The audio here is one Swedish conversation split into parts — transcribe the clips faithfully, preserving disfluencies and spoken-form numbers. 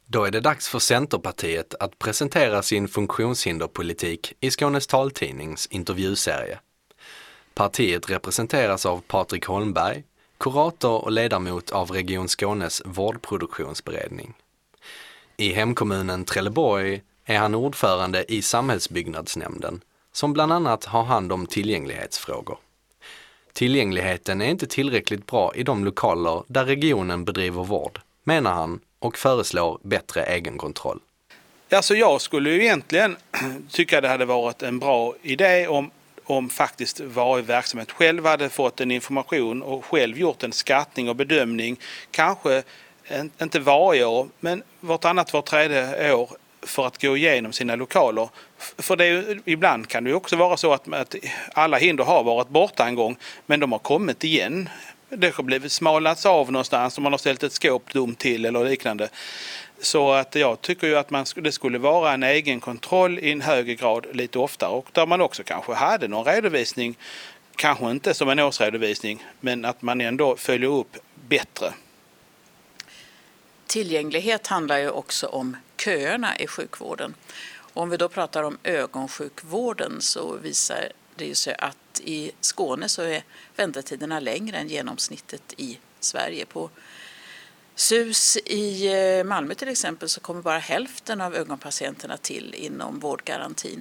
Då är det dags för Centerpartiet att presentera sin funktionshinderpolitik i Skånes taltidnings intervjuserie. Partiet representeras av Patrik Holmberg, kurator och ledamot av Region Skånes vårdproduktionsberedning. I hemkommunen Trelleborg är han ordförande i samhällsbyggnadsnämnden som bland annat har hand om tillgänglighetsfrågor. Tillgängligheten är inte tillräckligt bra i de lokaler där regionen bedriver vård, menar han, och föreslår bättre egenkontroll. Alltså jag skulle ju egentligen tycka det hade varit en bra idé om, om faktiskt varje verksamhet själv hade fått en information och själv gjort en skattning och bedömning. Kanske inte varje år, men vartannat var tredje år för att gå igenom sina lokaler. För det är ju, ibland kan det ju också vara så att, att alla hinder har varit borta en gång, men de har kommit igen. Det har blivit smalats av någonstans om man har ställt ett skåp dumt till eller liknande. Så att jag tycker ju att man, det skulle vara en egen kontroll i en högre grad lite oftare. Och där man också kanske hade någon redovisning, kanske inte som en årsredovisning, men att man ändå följer upp bättre. Tillgänglighet handlar ju också om köerna i sjukvården. Och om vi då pratar om ögonsjukvården så visar det ju sig att i Skåne så är väntetiderna längre än genomsnittet i Sverige. På S U S i Malmö till exempel så kommer bara hälften av ögonpatienterna till inom vårdgarantin.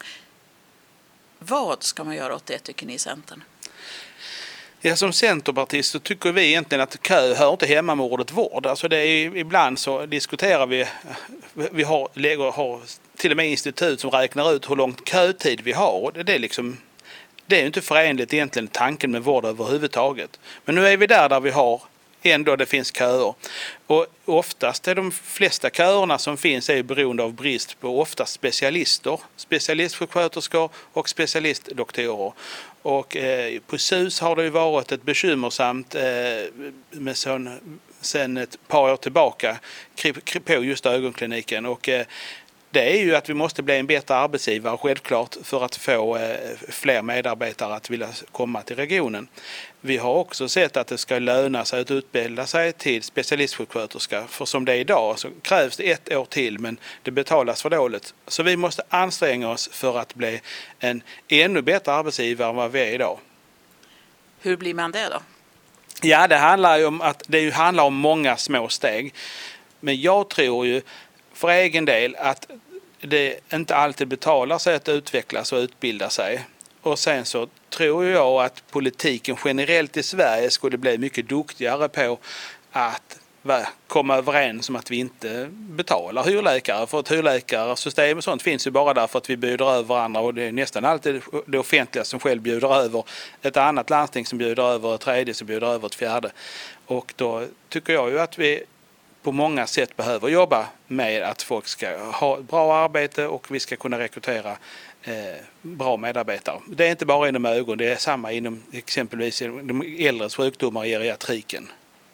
Vad ska man göra åt det, tycker ni i Centern? Ja, som centerpartist så tycker vi egentligen att kö hör inte hemma med ordet vård. Alltså det är, ibland så diskuterar vi, vi har, lägger, har till och med institut som räknar ut hur lång kötid vi har. Och det är liksom, det är ju inte förenligt egentligen tanken med vård överhuvudtaget. Men nu är vi där där vi har ändå det finns köer. Och oftast är de flesta köerna som finns är beroende av brist på oftast specialister, specialistsjuksköterskor och specialistdoktorer. Och eh, på S U S har det ju varit ett bekymmersamt eh, med sån, sen ett par år tillbaka på just ögonkliniken. Och eh, det är ju att vi måste bli en bättre arbetsgivare självklart för att få eh, fler medarbetare att vilja komma till regionen. Vi har också sett att det ska löna sig att utbilda sig till specialistsjuksköterska. För som det är idag så krävs det ett år till, men det betalas för dåligt. Så vi måste anstränga oss för att bli en ännu bättre arbetsgivare än vad vi är idag. Hur blir man det då? Ja, det handlar ju om att det handlar om många små steg. Men jag tror ju för egen del att det inte alltid betalar sig att utvecklas och utbilda sig. Och sen så tror jag att politiken generellt i Sverige skulle bli mycket duktigare på att komma överens om att vi inte betalar hyrläkare. För ett hyrläkarsystem och sånt finns ju bara därför att vi bjuder över varandra, och det är nästan alltid det offentliga som själv bjuder över ett annat landsting som bjuder över ett tredje som bjuder över ett fjärde. Och då tycker jag ju att vi på många sätt behöver jobba med att folk ska ha bra arbete och vi ska kunna rekrytera eh, bra medarbetare. Det är inte bara inom ögon, det är samma inom exempelvis de äldres sjukdomar i geriatriken.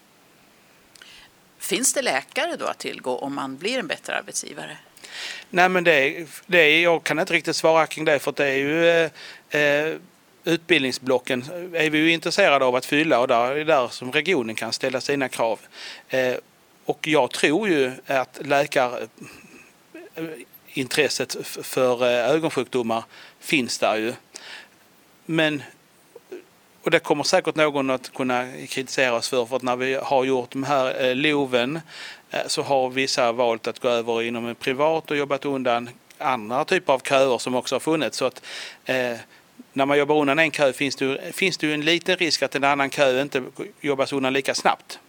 Finns det läkare då att tillgå om man blir en bättre arbetsgivare? Nej, men det, det är, jag kan inte riktigt svara kring det, för det är ju eh, utbildningsblocken är vi ju intresserade av att fylla, och där är där som regionen kan ställa sina krav. Eh, Och jag tror ju att läkarintresset för ögonsjukdomar finns där ju. Men, och det kommer säkert någon att kunna kritisera oss för, för att när vi har gjort de här loven så har vissa valt att gå över inom en privat och jobbat undan andra typer av köer som också har funnits. Så att eh, när man jobbar undan en kö finns det, finns det ju en liten risk att en annan kö inte jobbas undan lika snabbt.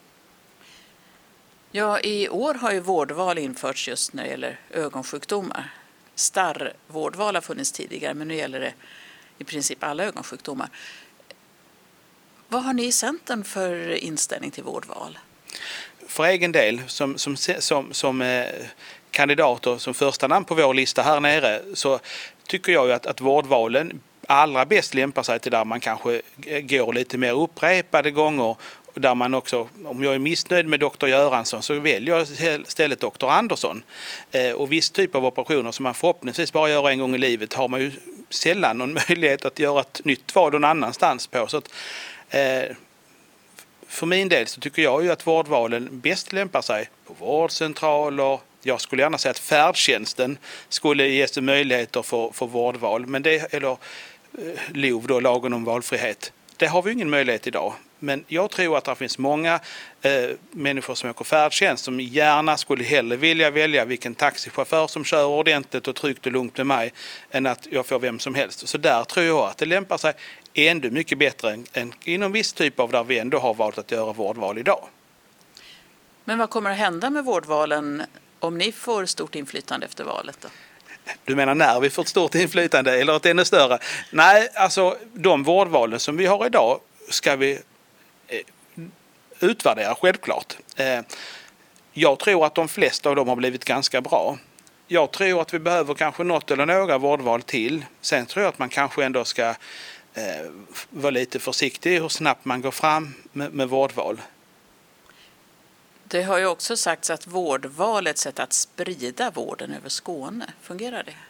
Ja, i år har ju vårdval införts just när det gäller ögonsjukdomar. Starrvårdval har funnits tidigare, men nu gäller det i princip alla ögonsjukdomar. Vad har ni i Centern för inställning till vårdval? För egen del, som, som, som, som eh, kandidat och som första namn på vår lista här nere, så tycker jag ju att, att vårdvalen allra bäst lämpar sig till där man kanske går lite mer upprepade gånger. Där man också, om jag är missnöjd med doktor Göransson så väljer jag istället doktor Andersson. Eh, och viss typ av operationer som man förhoppningsvis bara gör en gång i livet har man ju sällan någon möjlighet att göra ett nytt val någon annanstans på. Så att, eh, för min del så tycker jag ju att vårdvalen bäst lämpar sig på vårdcentraler. Jag skulle gärna säga att färdtjänsten skulle ges möjligheter för, för vårdval. Men det, eller eh, L O V då, lagen om valfrihet. Det har vi ingen möjlighet idag. Men jag tror att det finns många eh, människor som åker färdtjänst som gärna skulle hellre vilja välja vilken taxichaufför som kör ordentligt och tryggt och lugnt med mig än att jag får vem som helst. Så där tror jag att det lämpar sig ändå mycket bättre än, än inom viss typ av där vi ändå har valt att göra vårdval idag. Men vad kommer att hända med vårdvalen om ni får stort inflytande efter valet då? Du menar när vi får ett stort inflytande eller ett ännu större? Nej, alltså de vårdvalen som vi har idag ska vi eh, utvärdera självklart. Eh, jag tror att de flesta av dem har blivit ganska bra. Jag tror att vi behöver kanske något eller några vårdval till. Sen tror jag att man kanske ändå ska eh, vara lite försiktig hur snabbt man går fram med, med vårdval. Det har ju också sagts att vårdval är ett sätt att sprida vården över Skåne. Fungerar det?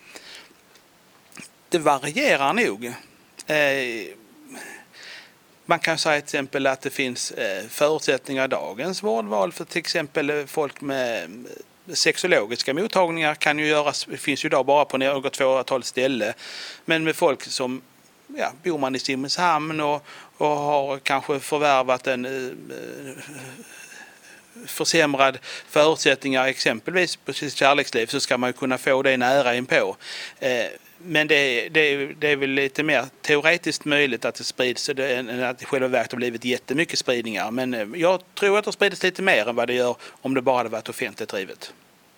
Det varierar nog. Eh, man kan säga till exempel att det finns eh, förutsättningar i dagens vårdval för till exempel folk med sexologiska mottagningar kan ju göras, det finns ju idag bara på något tvåtal ställen. Men med folk som, ja, bor man i Simrishamn och, och har kanske förvärvat en eh, försämrad förutsättningar exempelvis på sitt kärleksliv så ska man ju kunna få det nära inpå. Eh, men det, det, det är väl lite mer teoretiskt möjligt att det sprids än att det själva verket har blivit jättemycket spridningar. Men eh, jag tror att det sprids lite mer än vad det gör om det bara hade varit offentligt drivet.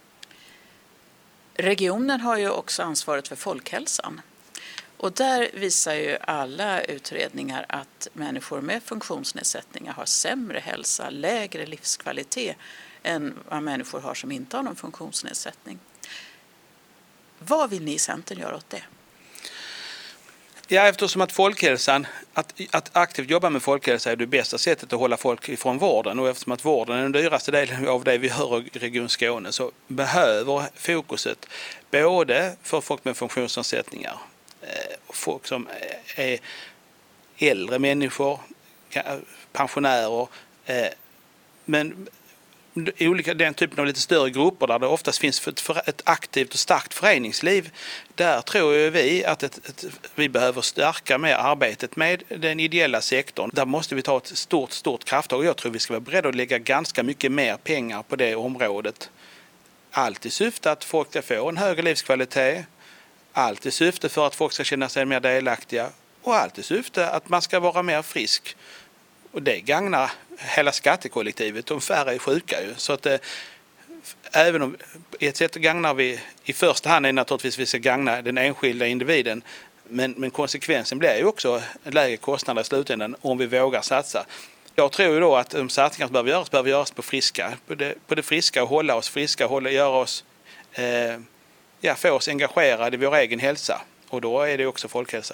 Regionen har ju också ansvaret för folkhälsan. Och där visar ju alla utredningar att människor med funktionsnedsättningar har sämre hälsa, lägre livskvalitet än vad människor har som inte har någon funktionsnedsättning. Vad vill ni i Centern göra åt det? Ja, eftersom att folkhälsan, att, att aktivt jobba med folkhälsa är det bästa sättet att hålla folk ifrån vården och eftersom att vården är den dyraste delen av det vi hör i Region Skåne så behöver fokuset både för folk med funktionsnedsättningar, folk som är äldre människor, pensionärer, men olika, den typen av lite större grupper där det oftast finns ett, ett aktivt och starkt föreningsliv. Där tror vi att ett, ett, vi behöver stärka med arbetet med den ideella sektorn. Där måste vi ta ett stort, stort krafttag och jag tror vi ska vara beredda att lägga ganska mycket mer pengar på det området. Allt i syfte att folk ska få en högre livskvalitet. Allt i syfte för att folk ska känna sig mer delaktiga och allt i syfte att man ska vara mer frisk. Och det gagnar hela skattekollektivet, de färre är sjuka ju. Så att eh, även om ett sätt gagnar vi i första hand är naturligtvis vi ska gagna den enskilda individen. Men, men konsekvensen blir ju också en lägre kostnad i slutändan om vi vågar satsa. Jag tror ju då att de satsningar som behöver göras behöver göras på friska. På det, på det friska och hålla oss friska, hålla, göra oss... Eh, Ja, få oss engagerade i vår egen hälsa och då är det också folkhälsa.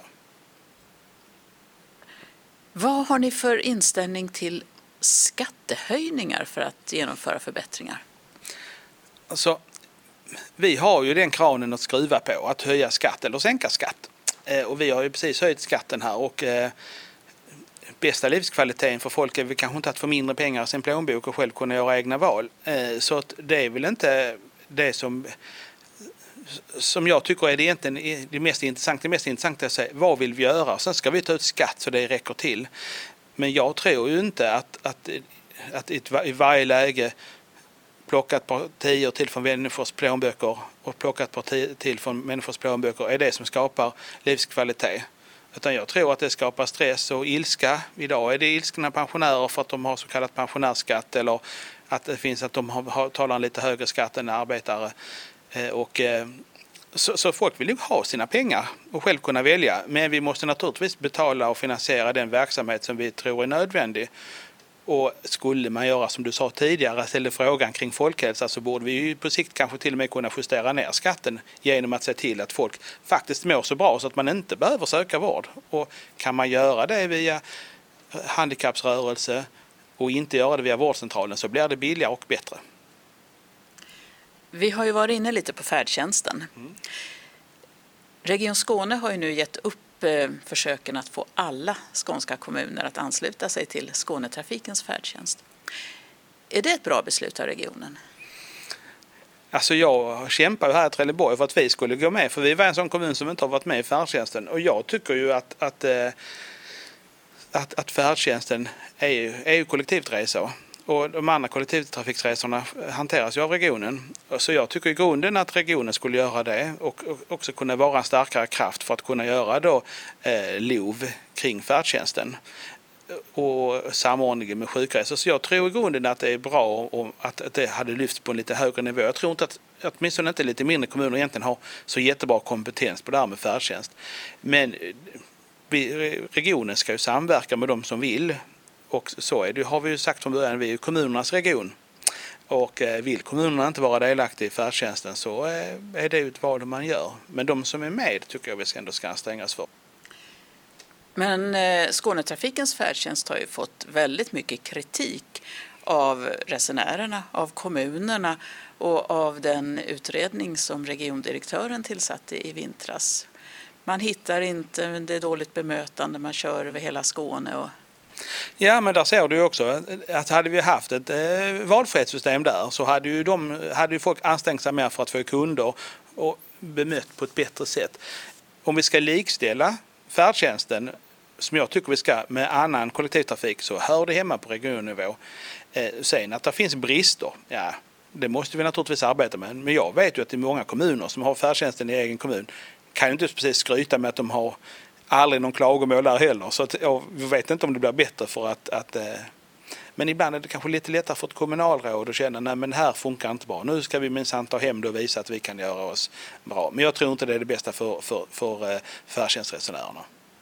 Vad har ni för inställning till skattehöjningar för att genomföra förbättringar? Alltså, vi har ju den kranen att skruva på, att höja skatt eller sänka skatt. Eh, och vi har ju precis höjt skatten här och eh, bästa livskvaliteten för folk är vi kanske inte att få mindre pengar i sin plånbok och själv kunna göra egna val. Eh, så att det är väl inte det som... som jag tycker är det egentligen det mest intressanta. Det mest intressanta är att säga vad vill vi göra? Sen ska vi ta ut skatt så det räcker till. Men jag tror ju inte att, att, att i varje läge plocka ett par tio till från människors plånböcker och plocka ett par tio till från människors plånböcker är det som skapar livskvalitet. Utan jag tror att det skapar stress och ilska. Idag är det ilskna pensionärer för att de har så kallat pensionärsskatt eller att det finns att de har, talar en lite högre skatt än arbetare. Och, så, så folk vill ju ha sina pengar och själv kunna välja. Men vi måste naturligtvis betala och finansiera den verksamhet som vi tror är nödvändig. Och skulle man göra som du sa tidigare, ställa frågan kring folkhälsa så borde vi ju på sikt kanske till och med kunna justera ner skatten genom att se till att folk faktiskt mår så bra så att man inte behöver söka vård. Och kan man göra det via handikappsrörelse och inte göra det via vårdcentralen så blir det billigare och bättre. Vi har ju varit inne lite på färdtjänsten. Mm. Region Skåne har ju nu gett upp upp eh, försöken att få alla skånska kommuner att ansluta sig till Skånetrafikens färdtjänst. Är det ett bra beslut av regionen? Alltså jag kämpar ju här i Trelleborg för att vi skulle gå med, för vi var en sån kommun som inte har varit med i färdtjänsten, och jag tycker ju att, att, att, att färdtjänsten är ju, är ju kollektivresor. Och de andra kollektivtrafiksresorna hanteras ju av regionen. Så jag tycker i grunden att regionen skulle göra det och också kunna vara en starkare kraft för att kunna göra då eh, L O V kring färdtjänsten och samordningen med sjukresor. Så jag tror i grunden att det är bra om att, att det hade lyfts på en lite högre nivå. Jag tror inte att åtminstone inte lite mindre kommuner egentligen har så jättebra kompetens på det här med färdtjänst. Men vi, regionen ska ju samverka med de som vill. Och så är det, har vi ju sagt från början, vi är ju kommunernas region. Och vill kommunerna inte vara delaktiga i färdtjänsten så är det ju ett val man gör. Men de som är med tycker jag vi ska ändå ska ansträngas för. Men eh, Skånetrafikens färdtjänst har ju fått väldigt mycket kritik av resenärerna, av kommunerna och av den utredning som regiondirektören tillsatte i vintras. Man hittar inte, det är dåligt bemötande, man kör över hela Skåne och... Ja, men där ser du ju också att hade vi haft ett eh, valfrihetssystem där så hade ju, de, hade ju folk ansträngt sig mer för att få kunder och bemött på ett bättre sätt. Om vi ska likställa färdtjänsten, som jag tycker vi ska, med annan kollektivtrafik så hör det hemma på regionnivå. Eh, sen att det finns brister, ja, det måste vi naturligtvis arbeta med. Men jag vet ju att det är många kommuner som har färdtjänsten i egen kommun kan ju inte precis skryta med att de har aldrig någon klagomål där heller. Så att, jag vet inte om det blir bättre för att... att eh, men ibland är det kanske lite lättare för ett kommunalråd att känna nej men här funkar inte bra. Nu ska vi minsann ta hem det och visa att vi kan göra oss bra. Men jag tror inte det är det bästa för, för, för eh, färdtjänstresenärerna.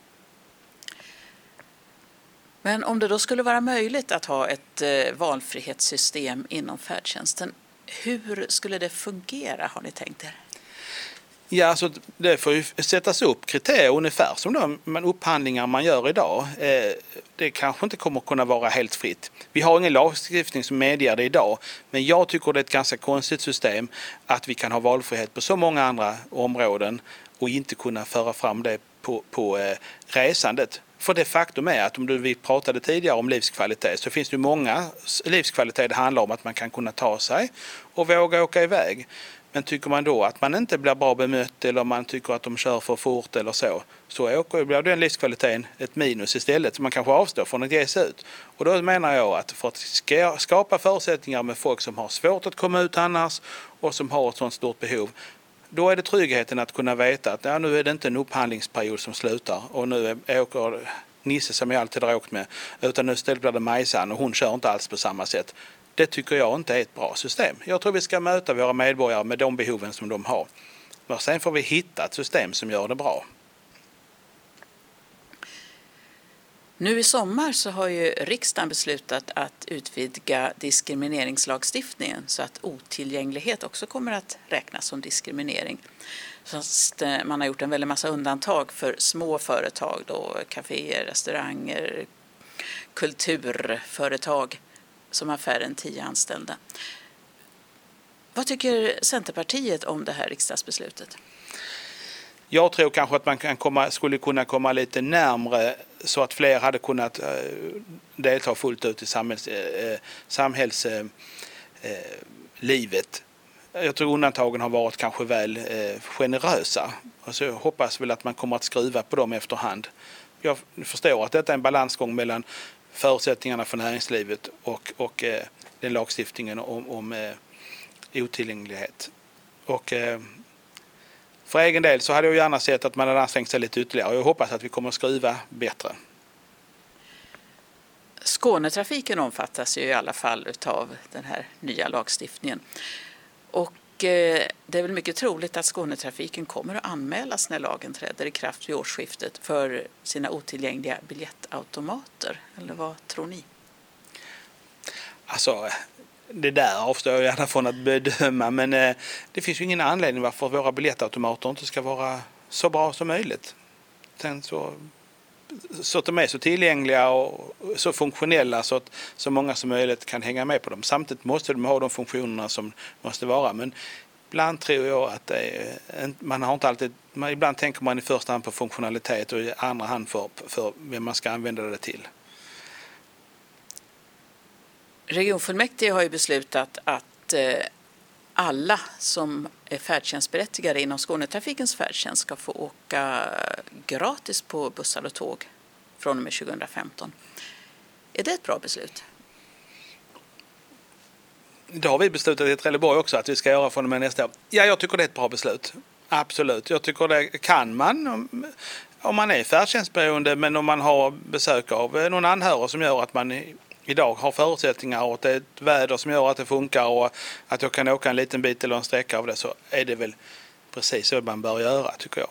Men om det då skulle vara möjligt att ha ett eh, valfrihetssystem inom färdtjänsten, hur skulle det fungera, har ni tänkt er? Ja, alltså det får ju sättas upp kriterier ungefär som de upphandlingar man gör idag. Eh, det kanske inte kommer kunna vara helt fritt. Vi har ingen lagstiftning som medger det idag, men jag tycker det är ett ganska konstigt system att vi kan ha valfrihet på så många andra områden och inte kunna föra fram det på, på eh, resandet. För det faktum är att om du, vi pratade tidigare om livskvalitet så finns det många livskvalitet det handlar om att man kan kunna ta sig och våga åka iväg. Men tycker man då att man inte blir bra bemött eller man tycker att de kör för fort eller så, så åker, blir den livskvaliteten ett minus istället. Så man kanske avstår från att ge sig ut. Och då menar jag att för att skapa förutsättningar med folk som har svårt att komma ut annars och som har ett sådant stort behov, då är det tryggheten att kunna veta att ja, nu är det inte en upphandlingsperiod som slutar och nu åker Nisse som jag alltid har åkt med, utan nu istället blir det Majsan och hon kör inte alls på samma sätt. Det tycker jag inte är ett bra system. Jag tror vi ska möta våra medborgare med de behoven som de har. Och sen får vi hitta ett system som gör det bra. Nu i sommar så har ju riksdagen beslutat att utvidga diskrimineringslagstiftningen så att otillgänglighet också kommer att räknas som diskriminering. Fast man har gjort en väldig massa undantag för små företag, då, kaféer, restauranger, kulturföretag som har färre än tio anställda. Vad tycker Centerpartiet om det här riksdagsbeslutet? Jag tror kanske att man kan komma, skulle kunna komma lite närmare så att fler hade kunnat eh, delta fullt ut i samhälls, eh, samhällslivet. Eh, jag tror undantagen har varit kanske väl eh, generösa. Alltså jag hoppas väl att man kommer att skruva på dem efterhand. Jag förstår att detta är en balansgång mellan förutsättningarna för näringslivet och, och eh, den lagstiftningen om, om eh, otillgänglighet. Och eh, för egen del så hade jag gärna sett att man hade ansträngt sig lite ytterligare och jag hoppas att vi kommer att skruva bättre. Skånetrafiken omfattas ju i alla fall av den här nya lagstiftningen. Och eh, det är väl mycket troligt att Skånetrafiken kommer att anmälas när lagen träder i kraft vid årsskiftet för sina otillgängliga biljettautomater. Eller vad tror ni? Alltså, det där avstår jag gärna från att bedöma, men eh, det finns ju ingen anledning varför våra biljettautomater inte ska vara så bra som möjligt. Sen så, så att de är så tillgängliga och så funktionella så att så många som möjligt kan hänga med på dem. Samtidigt måste de ha de funktionerna som måste vara, men ibland tror jag att det är, man har inte alltid, man, ibland tänker man i första hand på funktionalitet och i andra hand för, för vem man ska använda det till. Regionfullmäktige har ju beslutat att eh, alla som är färdtjänstberättigade inom Skånetrafikens färdtjänst ska få åka gratis på bussar och tåg från och med tjugohundrafemton. Är det ett bra beslut? Det har vi beslutat i Trelleborg också att vi ska göra från och med nästa år. Ja, jag tycker det är ett bra beslut. Absolut. Jag tycker det kan man om, om man är färdtjänstberoende, men om man har besök av någon anhörig som gör att man idag har förutsättningar och att det är ett väder som gör att det funkar och att jag kan åka en liten bit eller en sträcka av det, så är det väl precis så man bör göra, tycker jag.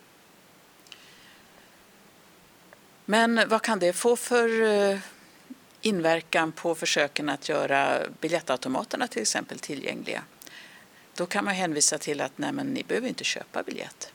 Men vad kan det få för inverkan på försöken att göra biljettautomaterna till exempel tillgängliga? Då kan man hänvisa till att nej, men ni behöver inte köpa biljett.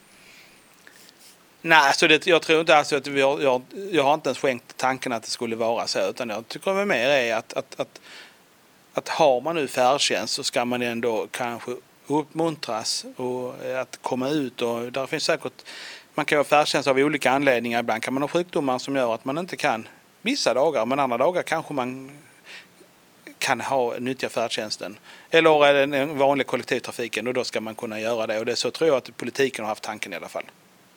Nej, alltså det, jag tror inte alltså att vi har, jag, jag har inte ens skänkt tanken att det skulle vara så, utan jag tycker det mer är att, att, att, att har man nu färdtjänst så ska man ändå kanske uppmuntras och att komma ut, och där finns säkert, man kan ha färdtjänst av olika anledningar. Ibland kan man ha sjukdomar som gör att man inte kan vissa dagar, men andra dagar kanske man kan ha nyttja färdtjänsten eller en vanlig kollektivtrafiken, och då ska man kunna göra det, och det är så tror jag att politiken har haft tanken i alla fall.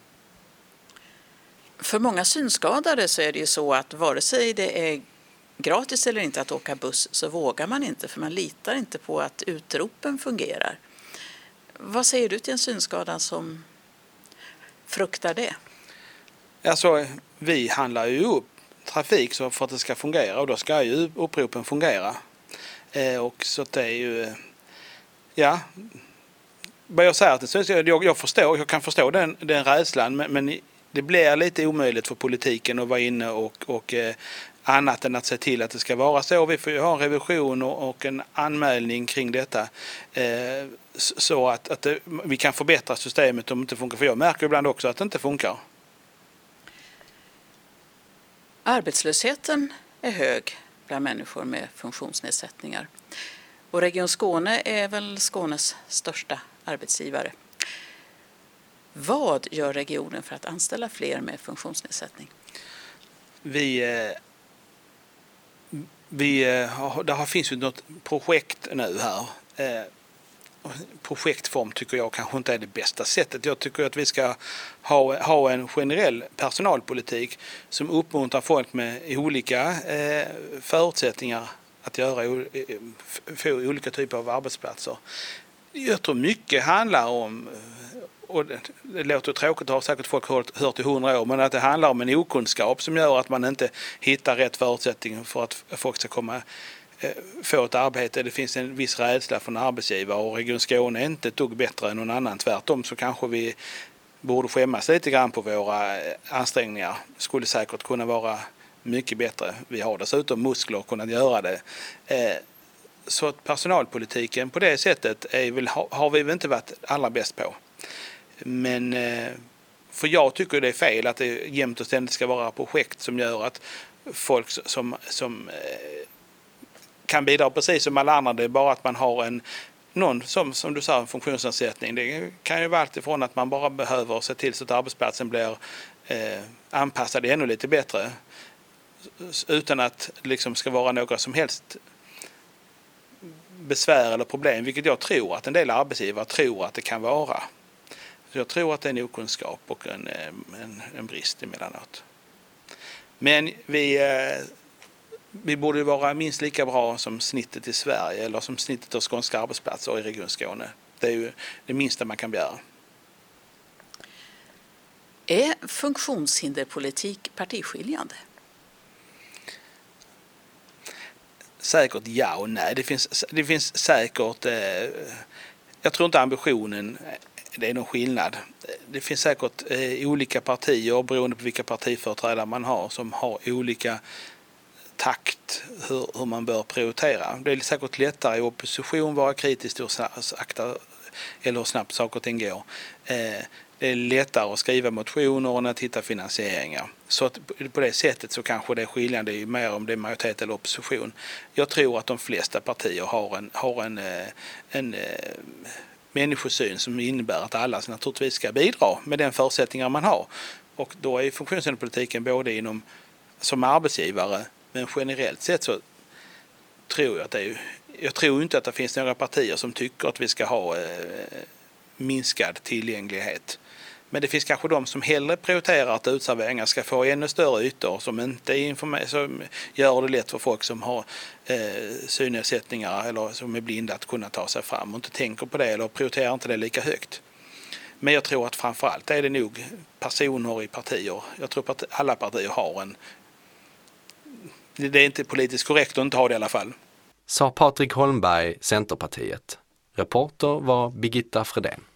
För många synskadade så är det ju så att vare sig det är gratis eller inte att åka buss så vågar man inte, för man litar inte på att utropen fungerar. Vad säger du till en synskadad som fruktar det? Alltså, vi handlar ju upp trafik så för att det ska fungera, och då ska ju uppropen fungera. Eh, och så det är ju, ja, vad jag säger, att jag, jag, förstår, jag kan förstå den, den rädslan, men, men det blir lite omöjligt för politiken att vara inne och, och eh, annat än att se till att det ska vara så. Vi får ju ha en revision och, och en anmälning kring detta eh, så att, att det, vi kan förbättra systemet om det inte funkar. För jag märker ibland också att det inte funkar. Arbetslösheten är hög bland människor med funktionsnedsättningar. Och Region Skåne är väl Skånes största arbetsgivare. Vad gör regionen för att anställa fler med funktionsnedsättning? Vi, vi det finns ju något projekt nu här. Projektform tycker jag kanske inte är det bästa sättet. Jag tycker att vi ska ha, ha en generell personalpolitik som uppmuntrar folk med olika eh, förutsättningar att göra få olika typer av arbetsplatser. Jag tror mycket handlar om, och det, det låter tråkigt, har säkert folk hört, hört i hundra år, men att det handlar om en okunskap som gör att man inte hittar rätt förutsättningar för att folk ska komma få ett arbete. Det finns en viss rädsla från arbetsgivare, och Region Skåne är inte ett dugg bättre än någon annan. Tvärtom så kanske vi borde skämmas lite grann på våra ansträngningar. Skulle säkert kunna vara mycket bättre. Vi har dessutom muskler att kunna göra det. Så att personalpolitiken på det sättet är väl, har vi väl inte varit allra bäst på. Men för jag tycker det är fel att det jämt och ständigt ska vara projekt som gör att folk som, som kan bidra precis som alla andra, det är bara att man har en någon som, som du sa, en funktionsnedsättning. Det kan ju vara allt ifrån att man bara behöver se till så att arbetsplatsen blir eh, anpassad ännu lite bättre, utan att det liksom ska vara några som helst besvär eller problem, vilket jag tror att en del arbetsgivare tror att det kan vara. Så jag tror att det är en okunskap och en, en, en brist emellanåt. Men vi eh, Vi borde vara minst lika bra som snittet i Sverige eller som snittet av skånska arbetsplatser i Region Skåne. Det är ju det minsta man kan begära. Är funktionshinderpolitik partiskiljande? Säkert ja och nej. Det finns, det finns säkert, eh, jag tror inte ambitionen, det är någon skillnad. Det finns säkert eh, olika partier beroende på vilka partiföreträdare man har som har olika takt hur, hur man bör prioritera. Det är säkert lättare i opposition vara kritisk till hur, eller hur snabbt saker och ting går. Eh, det är lättare att skriva motioner än att hitta finansieringar. Så att på det sättet så kanske det är skillnad i mer om det är majoritet eller opposition. Jag tror att de flesta partier har en, har en, en, en människosyn som innebär att alla naturligtvis ska bidra med den förutsättningar man har. Och då är funktionshinderspolitiken både inom som arbetsgivare, men generellt sett så tror jag att det är, jag tror inte att det finns några partier som tycker att vi ska ha eh, minskad tillgänglighet. Men det finns kanske de som hellre prioriterar att utserveringar ska få ännu större ytor som inte informer- som gör det lätt för folk som har eh, synnedsättningar eller som är blinda att kunna ta sig fram och inte tänker på det eller prioriterar inte det lika högt. Men jag tror att framförallt är det nog personer i partier. Jag tror att alla partier har en... Det är inte politiskt korrekt att inte ha det i alla fall. Sa Patrik Holmberg, Centerpartiet. Reporter var Birgitta Fredén.